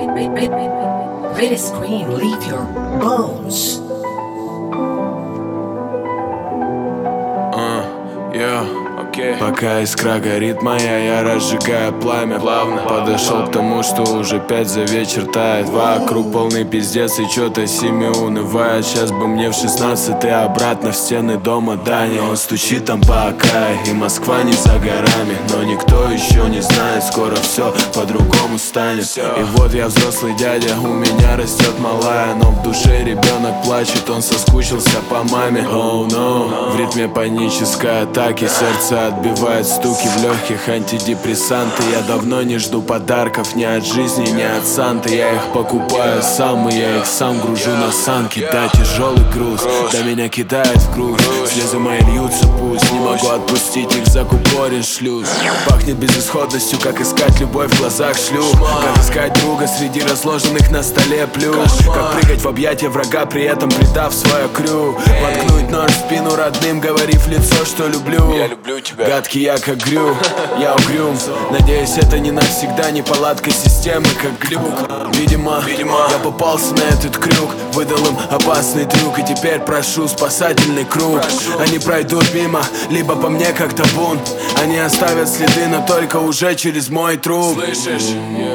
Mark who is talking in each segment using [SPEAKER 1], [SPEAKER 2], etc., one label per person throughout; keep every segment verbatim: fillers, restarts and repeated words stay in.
[SPEAKER 1] Red screen, leave your bones.
[SPEAKER 2] Uh, yeah. Пока искра горит моя, я разжигаю пламя. Плавно подошел к тому, что уже пять за вечер тает. Вокруг полный пиздец и чё-то семьи унывает. Сейчас бы мне в шестнадцать и обратно в стены дома Дани. Он стучит там по окрае, и Москва не за горами. Но никто еще не знает, скоро все по-другому станет. И вот я взрослый дядя, у меня растет малая, но в душе ребенок плачет, он соскучился по маме. Oh no, в ритме панической атаки сердце отбивает стуки в легких, антидепрессанты. Я давно не жду подарков ни от жизни, ни от Санты. Я их покупаю сам, и я их сам гружу на санки. Да, тяжелый груз, да меня кидает в груз. Слезы мои льются, пусть не могу отпустить их, закупорен шлюз. Пахнет безысходностью, как искать любовь в глазах шлюх. Как искать друга среди разложенных на столе плюш. Как прыгать в объятия врага, при этом предав свое крю. Воткнуть нож в спину родным, говорив в лицо, что люблю.
[SPEAKER 3] Я люблю тебя.
[SPEAKER 2] Гадкий я как грю, я угрюм. Надеюсь, это не навсегда неполадка системы, как глюк. Видимо, Видимо, я попался на этот крюк, выдал им опасный трюк. И теперь прошу спасательный круг. прошу. Они пройдут мимо, либо по мне как табун. Они оставят следы, но только уже через мой труп.
[SPEAKER 3] Слышишь?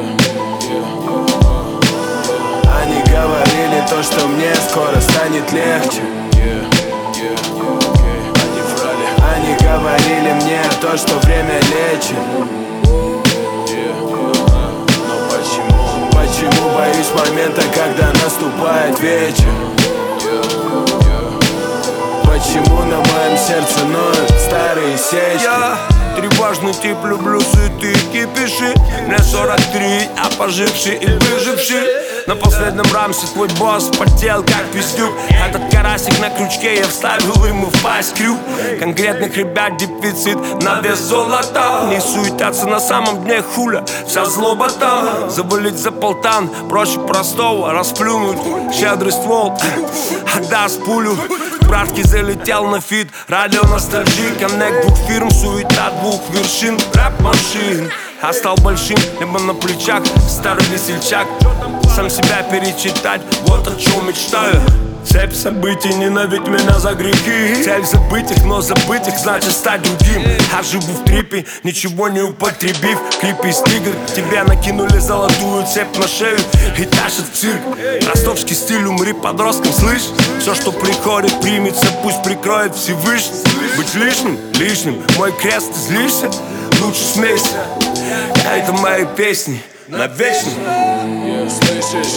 [SPEAKER 2] Они говорили то, что мне скоро станет легче. Они говорили мне то, что время лечит.
[SPEAKER 3] Но почему?
[SPEAKER 2] Почему боюсь момента, когда наступает вечер? Почему на моем сердце ноют старые сечки?
[SPEAKER 4] Я тревожный тип, люблю суеты и кипиши. Мне сорок три, а поживший и выживший. На последнем рамсе твой босс потел как пиздюк. Этот карасик на крючке, я вставил ему в пасть крюк. Конкретных ребят дефицит на вес золота. Не суетятся на самом дне хуля, вся злоба там. Заболеть за полтан, проще простого расплюнуть. Щедрый ствол, отдаст пулю. Братки залетел на фит, радио ностальжи. Коннект двух фирм, суета двух вершин. Рэп-машин, а стал большим, либо на плечах старый весельчак. Сам себя перечитать, вот о чем мечтаю. Цепь событий, ненавидь меня за грехи. Цель забыть их, но забыть их значит стать другим. А живу в трипе, ничего не употребив. Клипы из тигр, тебя накинули золотую цепь на шею и тащат в цирк. Ростовский стиль, умри подростком, слышь? Все, что приходит, примется, пусть прикроет Всевышний. Быть лишним, лишним, мой крест, ты злишься? Лучше смейся, это мои песни навечно.
[SPEAKER 3] Слышишь?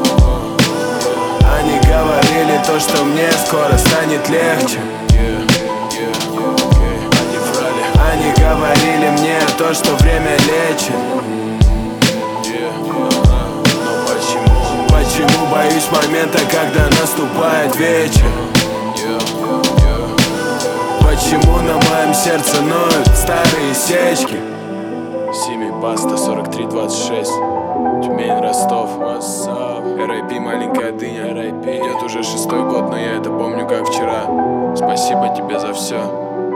[SPEAKER 2] Они говорили то, что мне скоро станет легче. Они говорили мне то, что время лечит.
[SPEAKER 3] Но почему?
[SPEAKER 2] Почему боюсь момента, когда наступает вечер? Почему на моем сердце ноют старые сечки?
[SPEAKER 3] Сими Баста сорок три двадцать шесть. Тюмень, Ростов, эр ай пи, маленькая дыня. эр ай пи. Идет уже шестой год, но я это помню как вчера. Спасибо тебе за все.